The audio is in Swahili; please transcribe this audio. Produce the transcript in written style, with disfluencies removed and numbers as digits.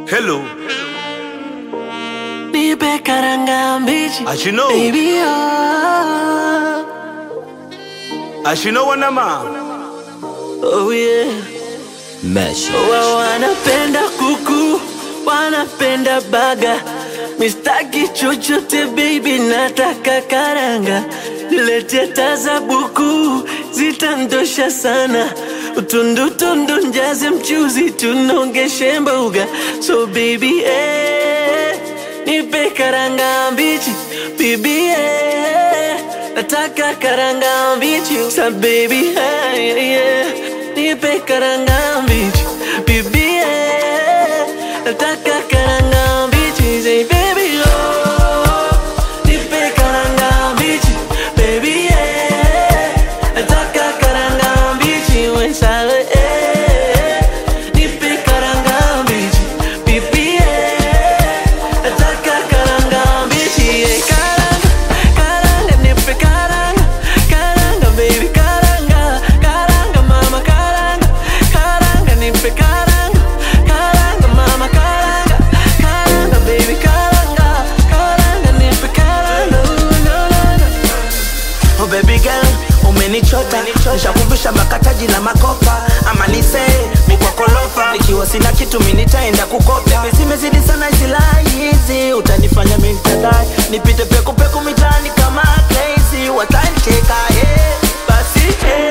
Hello. Nipe karanga mbichi, Ashino. baby oh. Ashino wanama. Oh yeah. Mesh. Wanapenda kuku, wanapenda baga. Mistaki chochote baby, nataka karanga. Lete taza buku, zitandosha sana. Utundu tundu njaze mchuzi, tunongeshe mboga. So baby nipe karanga mbichi, baby nataka karanga mbichi. So baby nipe karanga mbichi, baby nataka karanga mbichi. Say baby oh, nipe karanga mbichi, baby nataka karanga mbichi. Wensale nipe karanga mbichi, baby nataka karanga mbichi. Karanga, karanga, nipe karanga, karanga baby, karanga, karanga mama, karanga, karanga, nipe karanga, karanga mama, karanga, karanga baby, karanga, karanga, nipe karanga. No, no, no. Oh baby girl, umenichota, nishakumbusha makataji na makopa. Ama nise, mikwakolofa, nikiwa sina kitu minitaenda kukopa. Zimezidi sana zila hizi, utanifanya mintadai. Nipite peku peku mitani kama crazy, watanicheka basi